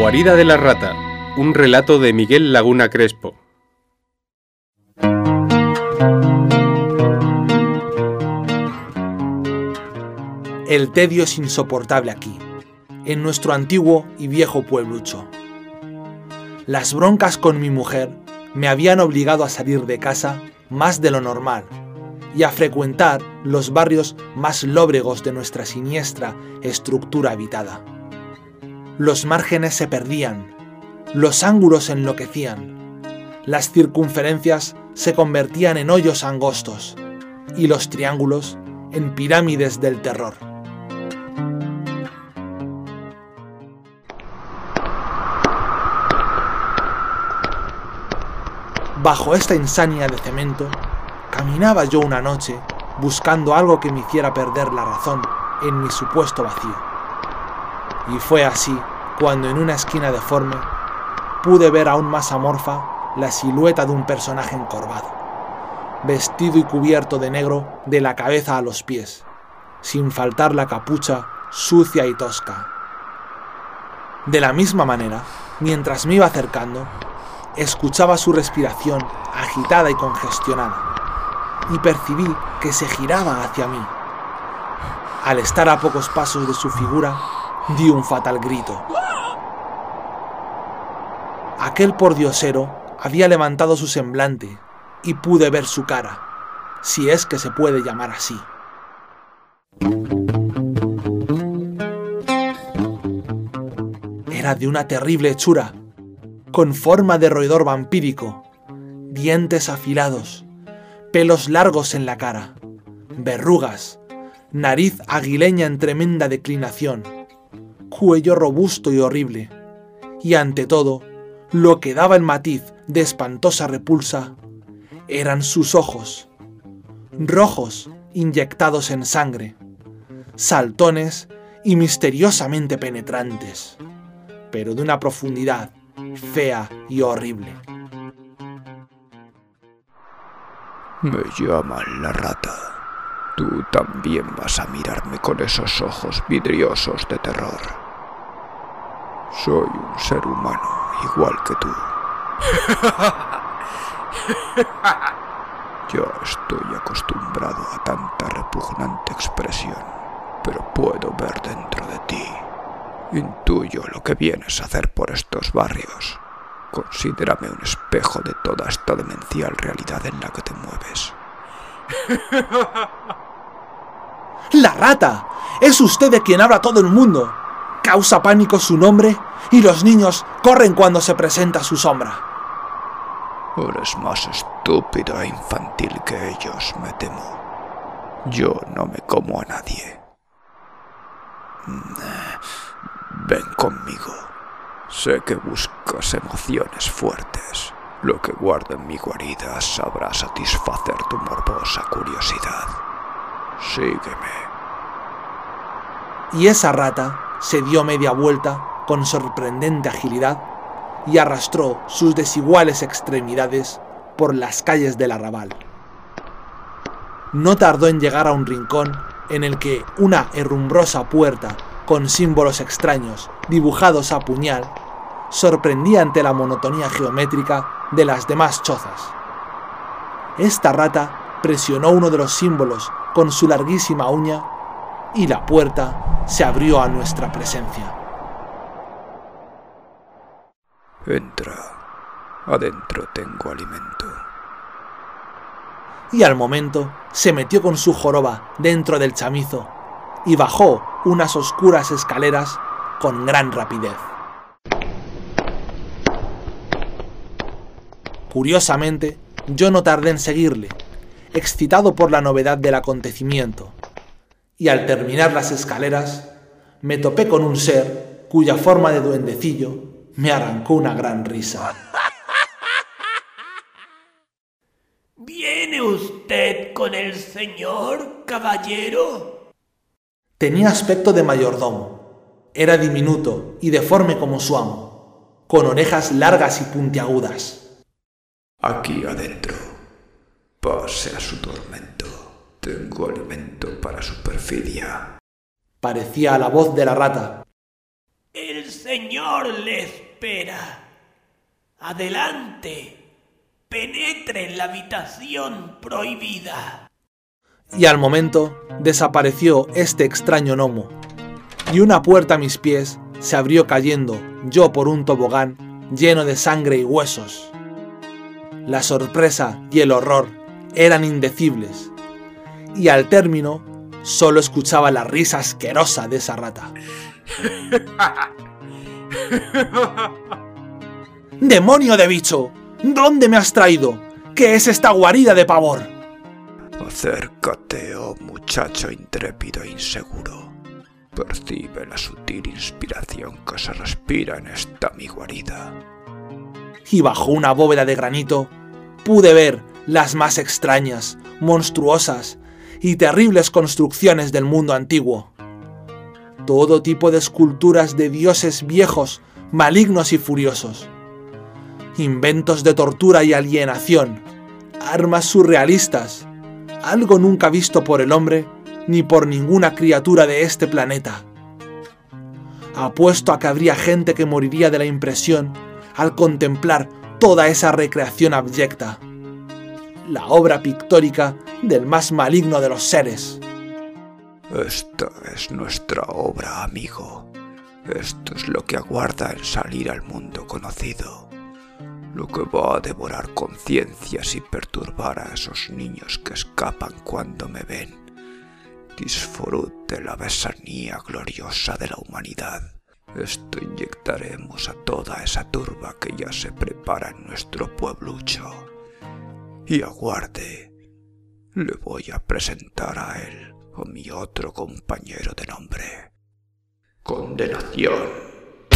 guarida de la rata, un relato de Miguel Laguna Crespo. El tedio es insoportable aquí, en nuestro antiguo y viejo pueblucho. Las broncas con mi mujer me habían obligado a salir de casa más de lo normal y a frecuentar los barrios más lóbregos de nuestra siniestra estructura habitada. Los márgenes se perdían, los ángulos enloquecían, las circunferencias se convertían en hoyos angostos y los triángulos en pirámides del terror. Bajo esta insania de cemento, caminaba yo una noche buscando algo que me hiciera perder la razón en mi supuesto vacío. Y fue así cuando en una esquina deforme pude ver aún más amorfa la silueta de un personaje encorvado, vestido y cubierto de negro de la cabeza a los pies, sin faltar la capucha sucia y tosca. De la misma manera, mientras me iba acercando, escuchaba su respiración agitada y congestionada, y percibí que se giraba hacia mí. Al estar a pocos pasos de su figura, di un fatal grito. Aquel pordiosero había levantado su semblante y pude ver su cara, si es que se puede llamar así. Era de una terrible hechura, con forma de roedor vampírico, dientes afilados, pelos largos en la cara, verrugas, nariz aguileña en tremenda declinación, cuello robusto y horrible, y ante todo, lo que daba el matiz de espantosa repulsa eran sus ojos, rojos inyectados en sangre, saltones y misteriosamente penetrantes, pero de una profundidad fea y horrible. Me llaman la rata. Tú también vas a mirarme con esos ojos vidriosos de terror. Soy un ser humano igual que tú. Yo estoy acostumbrado a tanta repugnante expresión, pero puedo ver dentro de ti. Intuyo lo que vienes a hacer por estos barrios. Considérame un espejo de toda esta demencial realidad en la que te mueves. ¡La rata! ¡Es usted de quien habla todo el mundo! Causa pánico su nombre y los niños corren cuando se presenta su sombra. Eres más estúpido e infantil que ellos, me temo. Yo no me como a nadie. Ven conmigo. Sé que buscas emociones fuertes. Lo que guardo en mi guarida sabrá satisfacer tu morbosa curiosidad. Sígueme. Y esa rata se dio media vuelta con sorprendente agilidad y arrastró sus desiguales extremidades por las calles del arrabal. No tardó en llegar a un rincón en el que una herrumbrosa puerta con símbolos extraños dibujados a puñal sorprendía ante la monotonía geométrica de las demás chozas. Esta rata presionó uno de los símbolos con su larguísima uña y la puerta se abrió a nuestra presencia. Entra. Adentro tengo alimento. Y al momento se metió con su joroba dentro del chamizo y bajó unas oscuras escaleras con gran rapidez. Curiosamente, yo no tardé en seguirle, excitado por la novedad del acontecimiento, y al terminar las escaleras, me topé con un ser cuya forma de duendecillo me arrancó una gran risa. ¿Viene usted con el señor, caballero? Tenía aspecto de mayordomo. Era diminuto y deforme como su amo, con orejas largas y puntiagudas. Aquí adentro. Pase a su tormento. Tengo alimento para su perfidia. Parecía la voz de la rata. El señor señor le espera. Adelante, penetre en la habitación prohibida. Y al momento desapareció este extraño gnomo, y una puerta a mis pies se abrió cayendo yo por un tobogán lleno de sangre y huesos. La sorpresa y el horror eran indecibles, y al término solo escuchaba la risa asquerosa de esa rata. ¡Demonio de bicho! ¿Dónde me has traído? ¿Qué es esta guarida de pavor? Acércate, oh muchacho intrépido e inseguro. Percibe la sutil inspiración que se respira en esta mi guarida. Y bajo una bóveda de granito pude ver las más extrañas, monstruosas y terribles construcciones del mundo antiguo. Todo tipo de esculturas de dioses viejos, malignos y furiosos. Inventos de tortura y alienación, armas surrealistas, algo nunca visto por el hombre ni por ninguna criatura de este planeta. Apuesto a que habría gente que moriría de la impresión al contemplar toda esa recreación abyecta, la obra pictórica del más maligno de los seres. Esta es nuestra obra, amigo. Esto es lo que aguarda el salir al mundo conocido. Lo que va a devorar conciencias y perturbar a esos niños que escapan cuando me ven. Disfrute la besanía gloriosa de la humanidad. Esto inyectaremos a toda esa turba que ya se prepara en nuestro pueblucho. Y aguarde, le voy a presentar a él, a mi otro compañero de nombre. Condenación.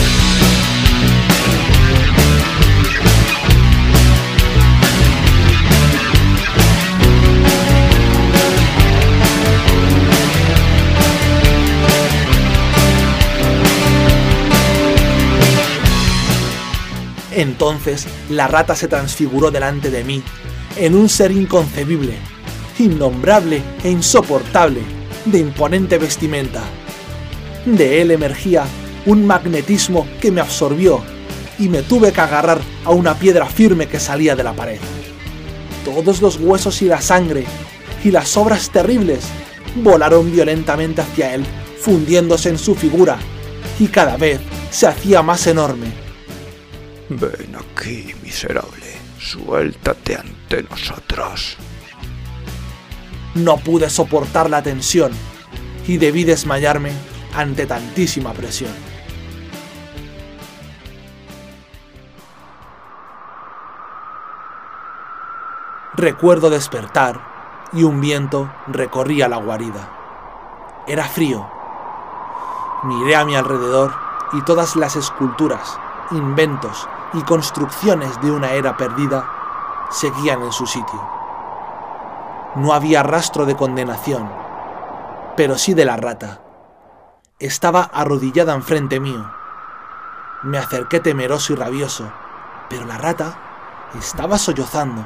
Entonces la rata se transfiguró delante de mí en un ser inconcebible, innombrable e insoportable, de imponente vestimenta. De él emergía un magnetismo que me absorbió y me tuve que agarrar a una piedra firme que salía de la pared. Todos los huesos y la sangre y las sobras terribles volaron violentamente hacia él, fundiéndose en su figura, y cada vez se hacía más enorme. Ven aquí, miserable. Suéltate ante nosotros. No pude soportar la tensión y debí desmayarme ante tantísima presión. Recuerdo despertar y un viento recorría la guarida. Era frío. Miré a mi alrededor y todas las esculturas, inventos y construcciones de una era perdida seguían en su sitio. No había rastro de condenación, pero sí de la rata. Estaba arrodillada enfrente mío. Me acerqué temeroso y rabioso, pero la rata estaba sollozando.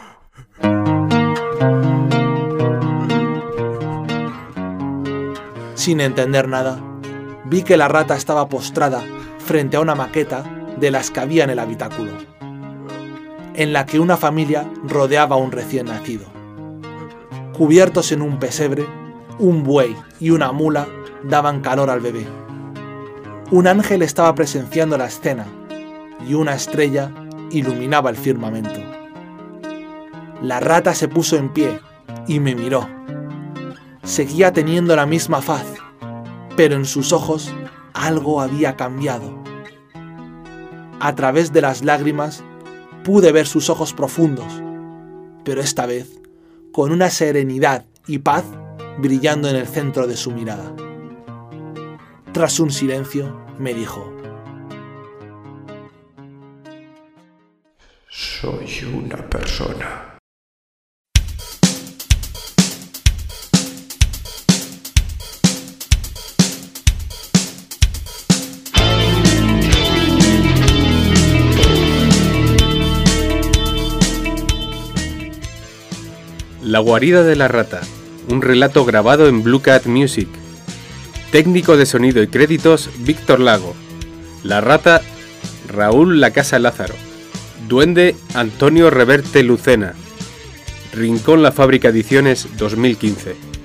Sin entender nada, vi que la rata estaba postrada frente a una maqueta de las que había en el habitáculo, en la que una familia rodeaba a un recién nacido. Cubiertos en un pesebre, un buey y una mula daban calor al bebé. Un ángel estaba presenciando la escena y una estrella iluminaba el firmamento. La rata se puso en pie y me miró. Seguía teniendo la misma faz, pero en sus ojos algo había cambiado. A través de las lágrimas pude ver sus ojos profundos, pero esta vez con una serenidad y paz brillando en el centro de su mirada. Tras un silencio, me dijo: Soy una persona. La guarida de la rata, un relato grabado en Blue Cat Music. Técnico de sonido y créditos, Víctor Lago. La rata, Raúl La Casa Lázaro. Duende, Antonio Reverte Lucena. Rincón La Fábrica Ediciones 2015.